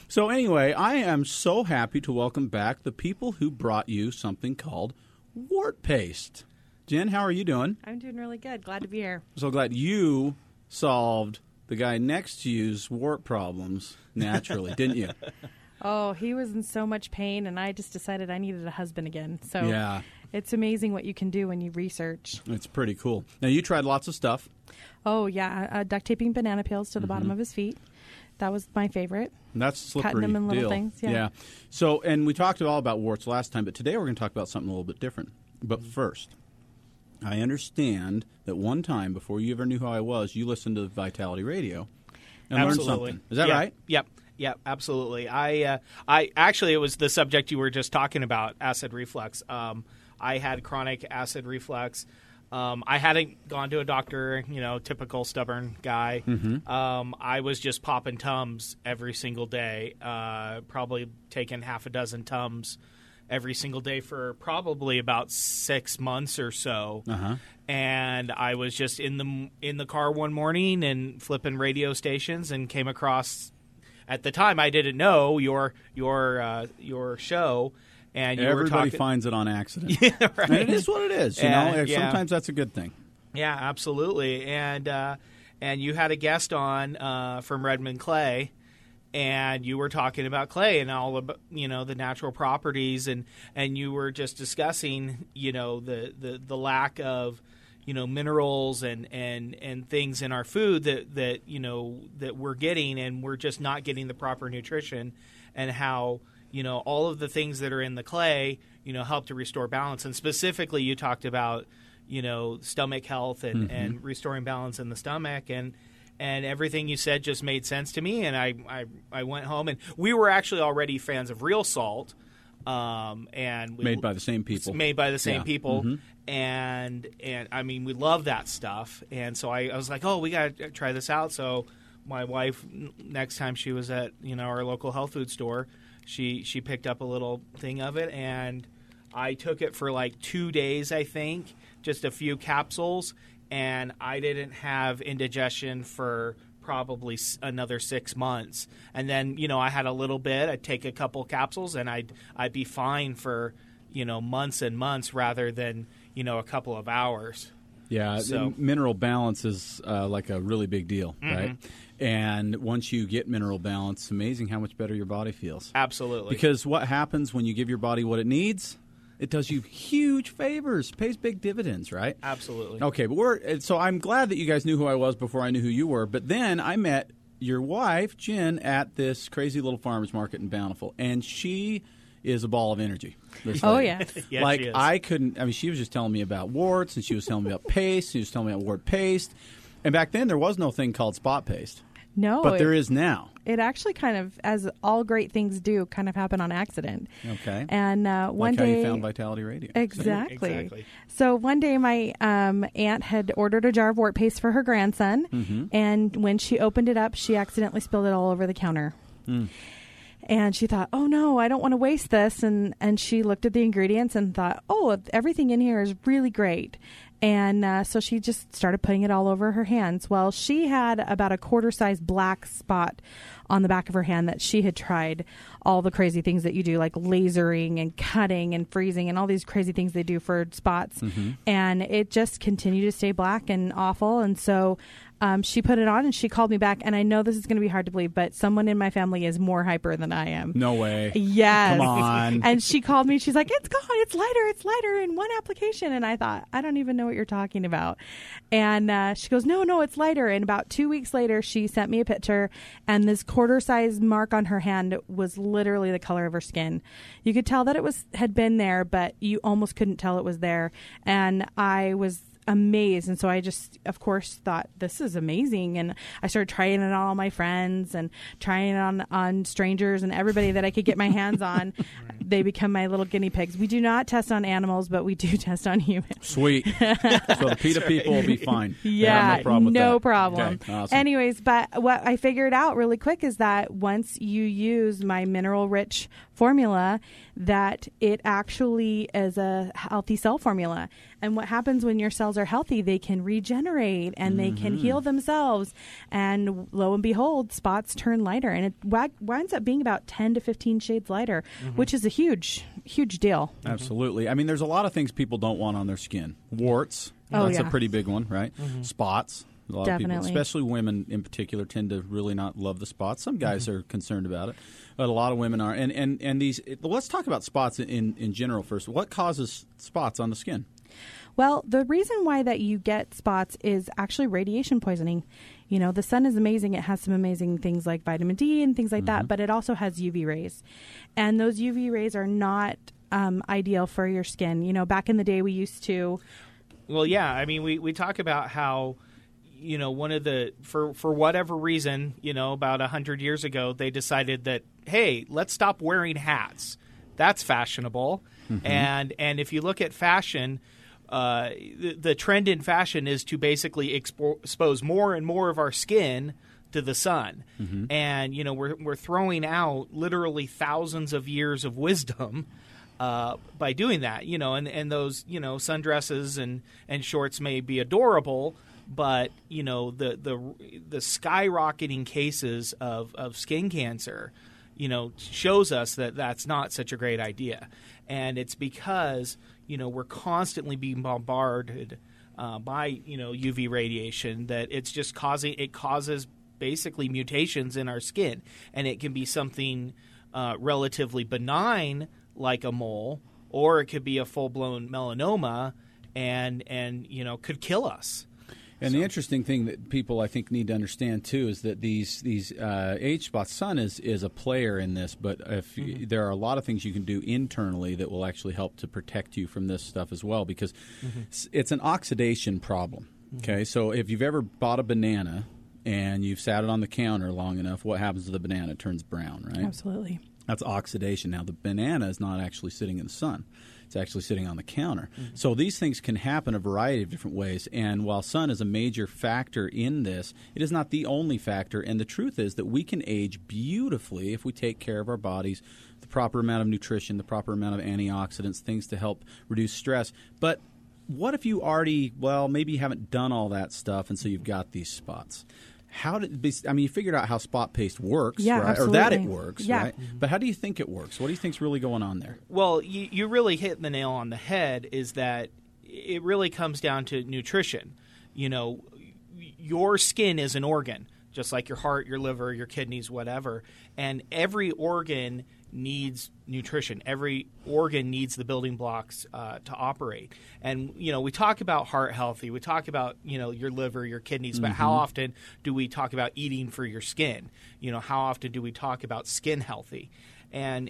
So anyway, I am so happy to welcome back the people who brought you something called wart paste. Jen, how are you doing? I'm doing really good. Glad to be here. So glad you solved the guy next to you's wart problems naturally, didn't you? Oh, he was in so much pain, and I just decided I needed a husband again. So Yeah. It's amazing what you can do when you research. It's pretty cool. Now, you tried lots of stuff. Oh, yeah. Duct taping banana peels to the bottom of his feet. That was my favorite. And that's a slippery Cutting them in little deal. things, yeah. So, and we talked all about warts last time, but today we're going to talk about something a little bit different. But first, I understand that one time before you ever knew who I was, you listened to Vitality Radio and learned something. Is that right? Yep, absolutely. I actually, it was the subject you were just talking about, acid reflux. I had chronic acid reflux. I hadn't gone to a doctor, typical stubborn guy. I was just popping Tums every single day, probably taking half a dozen Tums every single day for probably about 6 months or so. And I was just in the car one morning and flipping radio stations and came across. At the time, I didn't know your show, and everybody finds it on accident. Yeah, right. And it is what it is. Sometimes that's a good thing. Yeah, absolutely. And you had a guest on from Redmond Clay, and you were talking about clay and all about the natural properties, and you were just discussing the lack of minerals and things in our food that we're getting, and we're just not getting the proper nutrition, and how all of the things that are in the clay help to restore balance. And specifically you talked about stomach health and restoring balance in the stomach, and everything you said just made sense to me. And I went home, and we were actually already fans of Real Salt, and made by the same people. And I mean, we love that stuff. And so I was like, oh, we got to try this out. So my wife, next time she was at our local health food store, she picked up a little thing of it, and I took it for like 2 days, I think, just a few capsules, and I didn't have indigestion for probably another 6 months. And then I had a little bit. I'd take a couple capsules, and I'd be fine for months and months rather than a couple of hours. Yeah, so mineral balance is like a really big deal, right? And once you get mineral balance, it's amazing how much better your body feels. Absolutely. Because what happens when you give your body what it needs? It does you huge favors, pays big dividends, right? Absolutely. Okay, but so I'm glad that you guys knew who I was before I knew who you were. But then I met your wife, Jen, at this crazy little farmer's market in Bountiful, and she is a ball of energy. Oh, yeah. Yeah, like, she is. I couldn't, she was just telling me about warts, and she was telling me about paste, she was telling me about wart paste. And back then, there was no thing called spot paste. No. But there is now. It actually kind of, as all great things do, kind of happen on accident. Okay. And one day... day... how you found Vitality Radio. Exactly. So one day my aunt had ordered a jar of wart paste for her grandson, and when she opened it up, she accidentally spilled it all over the counter. And she thought, oh, no, I don't want to waste this. And she looked at the ingredients and thought, oh, everything in here is really great. And so she just started putting it all over her hands. Well, she had about a quarter-size black spot on the back of her hand that she had tried all the crazy things that you do, like lasering and cutting and freezing and all these crazy things they do for spots. And it just continued to stay black and awful. And so she put it on, and she called me back. And I know this is going to be hard to believe, but someone in my family is more hyper than I am. No way. Yes. Come on. And she called me. She's like, it's gone. It's lighter in one application. And I thought, I don't even know what you're talking about. And she goes, no, it's lighter. And about 2 weeks later, she sent me a picture, and this quarter-size mark on her hand was literally the color of her skin. You could tell that it had been there, but you almost couldn't tell it was there. And I was amazed, and so I just, of course, thought, this is amazing. And I started trying it on all my friends and trying it on strangers and everybody that I could get my hands on. they become my little guinea pigs. We do not test on animals, but we do test on humans. Sweet. So the PETA people will be fine. Yeah, no problem with no that. problem. Okay, awesome. Anyways, but what I figured out really quick is that once you use my mineral-rich formula, that it actually is a healthy cell formula. And what happens when your cells are healthy, they can regenerate and they can heal themselves. And lo and behold, spots turn lighter. And it winds up being about 10 to 15 shades lighter, which is a huge, huge deal. Absolutely. I mean, there's a lot of things people don't want on their skin. Warts. That's a pretty big one, right? Spots. A lot of people, especially women in particular, tend to really not love the spots. Some guys are concerned about it, but a lot of women are. And these. Let's talk about spots in general first. What causes spots on the skin? Well, the reason why that you get spots is actually radiation poisoning. You know, the sun is amazing. It has some amazing things like vitamin D and things like that, but it also has UV rays. And those UV rays are not ideal for your skin. You know, back in the day we used to... Well, yeah. I mean, we talk about how, you know, one of the... For whatever reason, you know, about 100 years ago, they decided that, hey, let's stop wearing hats. That's fashionable. And if you look at fashion... the trend in fashion is to basically expose more and more of our skin to the sun. And, you know, we're throwing out literally thousands of years of wisdom by doing that, you know, and those, you know, sundresses and shorts may be adorable, but, you know, the skyrocketing cases of skin cancer, you know, shows us that that's not such a great idea. And it's because, you know, we're constantly being bombarded by, you know, UV radiation that it's just causes basically mutations in our skin. And it can be something relatively benign like a mole, or it could be a full-blown melanoma and you know, could kill us. And the interesting thing that people, I think, need to understand, too, is that these age spots, sun is a player in this, but if there are a lot of things you can do internally that will actually help to protect you from this stuff as well, because it's an oxidation problem, okay? So if you've ever bought a banana and you've sat it on the counter long enough, what happens to the banana? It turns brown, right? Absolutely. That's oxidation. Now, the banana is not actually sitting in the sun. It's actually sitting on the counter. So these things can happen a variety of different ways. And while sun is a major factor in this, it is not the only factor. And the truth is that we can age beautifully if we take care of our bodies, the proper amount of nutrition, the proper amount of antioxidants, things to help reduce stress. But what if you already, well, maybe you haven't done all that stuff, and so you've got these spots? You figured out how spot paste works, right? Absolutely. Or that it works, right? But how do you think it works? What do you think's really going on there? Well, you really hit the nail on the head, is that it really comes down to nutrition. You know, your skin is an organ, just like your heart, your liver, your kidneys, whatever. And every organ needs nutrition. Every organ needs the building blocks to operate. And, you know, we talk about heart healthy. We talk about, you know, your liver, your kidneys. But how often do we talk about eating for your skin? You know, how often do we talk about skin healthy? And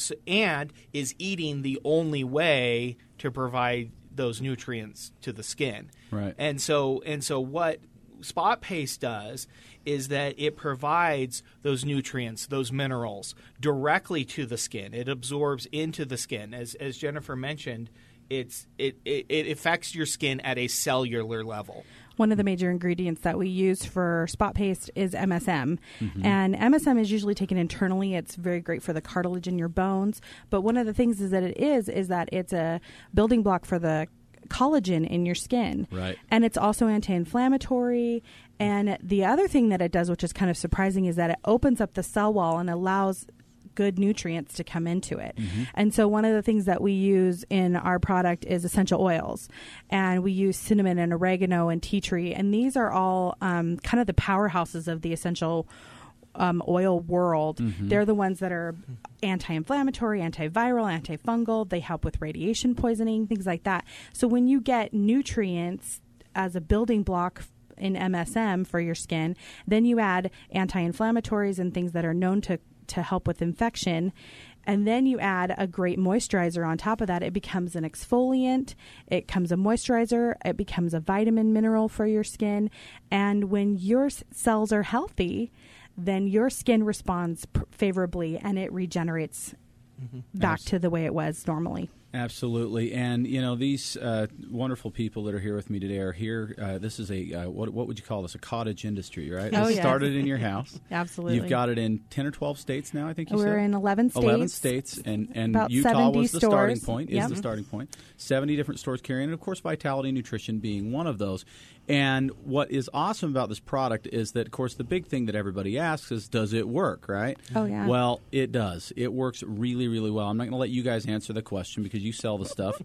is eating the only way to provide those nutrients to the skin? Right. And so what spot paste does is that it provides those nutrients, those minerals, directly to the skin. It absorbs into the skin. As Jennifer mentioned, it affects your skin at a cellular level. One of the major ingredients that we use for spot paste is MSM. And MSM is usually taken internally. It's very great for the cartilage in your bones. But one of the things is that it's a building block for the collagen in your skin. Right. And it's also anti-inflammatory. And the other thing that it does, which is kind of surprising, is that it opens up the cell wall and allows good nutrients to come into it. And so one of the things that we use in our product is essential oils. And we use cinnamon and oregano and tea tree. And these are all kind of the powerhouses of the essential oil world. They're the ones that are anti-inflammatory, antiviral, antifungal. They help with radiation poisoning, things like that. So when you get nutrients as a building block in MSM for your skin, then you add anti-inflammatories and things that are known to help with infection. And then you add a great moisturizer on top of that. It becomes an exfoliant. It becomes a moisturizer. It becomes a vitamin mineral for your skin. And when your cells are healthy, then your skin responds favorably and it regenerates back to the way it was normally. Absolutely. And, these wonderful people that are here with me today are here. This is a, what would you call this? A cottage industry, right? Oh, It yes. started in your house. Absolutely. You've got it in 10 or 12 states now, I think you said? We're in 11 states. 11 states. And About Utah 70 was the starting stores. point, Yep. is the starting point. 70 different stores carrying it. Of course, Vitality Nutrition being one of those. And what is awesome about this product is that, of course, the big thing that everybody asks is, does it work, right? Oh, yeah. Well, it does. It works really, really well. I'm not going to let you guys answer the question because you sell the stuff.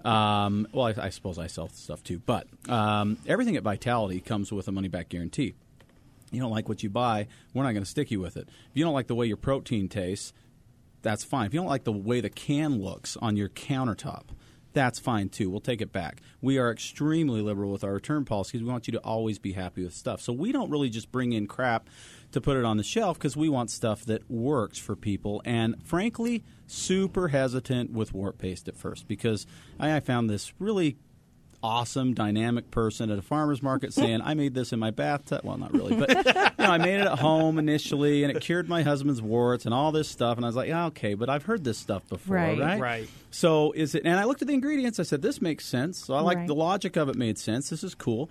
I suppose I sell the stuff too. But everything at Vitality comes with a money-back guarantee. You don't like what you buy, we're not going to stick you with it. If you don't like the way your protein tastes, that's fine. If you don't like the way the can looks on your countertop, that's fine too. We'll take it back. We are extremely liberal with our return policies. We want you to always be happy with stuff. So we don't really just bring in crap to put it on the shelf because we want stuff that works for people. And frankly, super hesitant with wart paste at first because I found this really awesome, dynamic person at a farmer's market saying, I made this in my bathtub. Well, not really, but I made it at home initially, and it cured my husband's warts and all this stuff. And I was like, yeah, okay, but I've heard this stuff before, right? Right. So is it? And I looked at the ingredients. I said, this makes sense. So I like Right. the logic of it made sense. This is cool.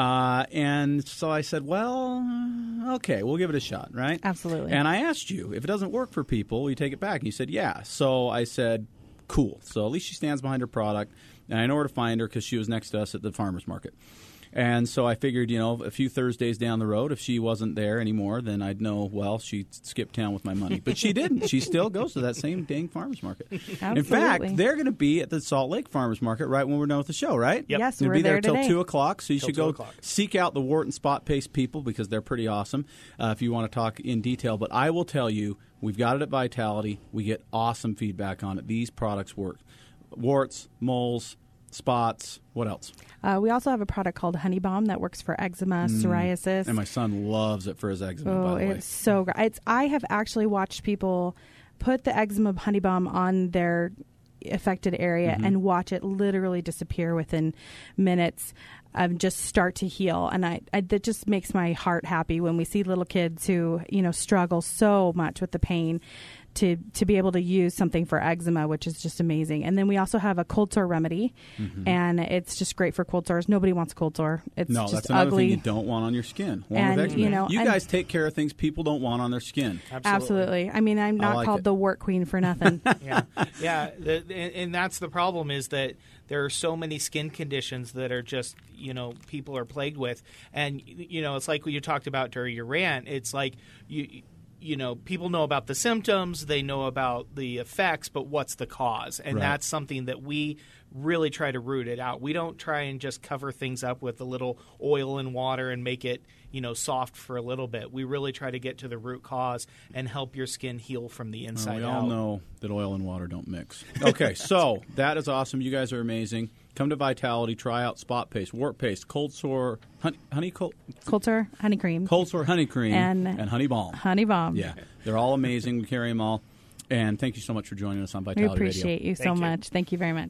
And so I said, well, okay, we'll give it a shot, right? Absolutely. And I asked you, if it doesn't work for people, will you take it back? And you said, yeah. So I said, cool. So at least she stands behind her product. And I know where to find her because she was next to us at the farmer's market. And so I figured, a few Thursdays down the road, if she wasn't there anymore, then I'd know, well, she skipped town with my money. But she didn't. She still goes to that same dang farmer's market. Absolutely. In fact, they're going to be at the Salt Lake Farmer's Market right when we're done with the show, right? Yep. Yes, They'll we're be there there till today. 2 o'clock, so you Till should 2 go o'clock. seek out the wart and spot paste people because they're pretty awesome if you want to talk in detail. But I will tell you, we've got it at Vitality. We get awesome feedback on it. These products work. Warts, moles, spots, what else? We also have a product called Honey Balm that works for eczema, psoriasis. And my son loves it for his eczema, by the way. It's so great. I have actually watched people put the eczema Honey Balm on their affected area and watch it literally disappear within minutes. Just start to heal, and I that just makes my heart happy when we see little kids who struggle so much with the pain to be able to use something for eczema, which is just amazing. And then we also have a cold sore remedy, and it's just great for cold sores. Nobody wants a cold sore. It's No, just that's another ugly. thing you don't want on your skin. And, with eczema. You and- guys take care of things people don't want on their skin. Absolutely. I mean, I'm not like called it. the wart queen for nothing. Yeah. And that's the problem is that there are so many skin conditions that are just, people are plagued with. And, it's like what you talked about during your rant. It's like people know about the symptoms, they know about the effects, but what's the cause? And Right. that's something that we really try to root it out. We don't try and just cover things up with a little oil and water and make it, soft for a little bit. We really try to get to the root cause and help your skin heal from the inside We out. all know that oil and water don't mix. Okay, so that is awesome. You guys are amazing. Come to Vitality, try out spot paste, wart paste, cold sore, Cold sore, honey cream, cold sore honey cream, And honey balm. Honey Balm. Yeah, they're all amazing. We carry them all. And thank you so much for joining us on We Vitality Radio. appreciate you so Thank you. much. Thank you very much.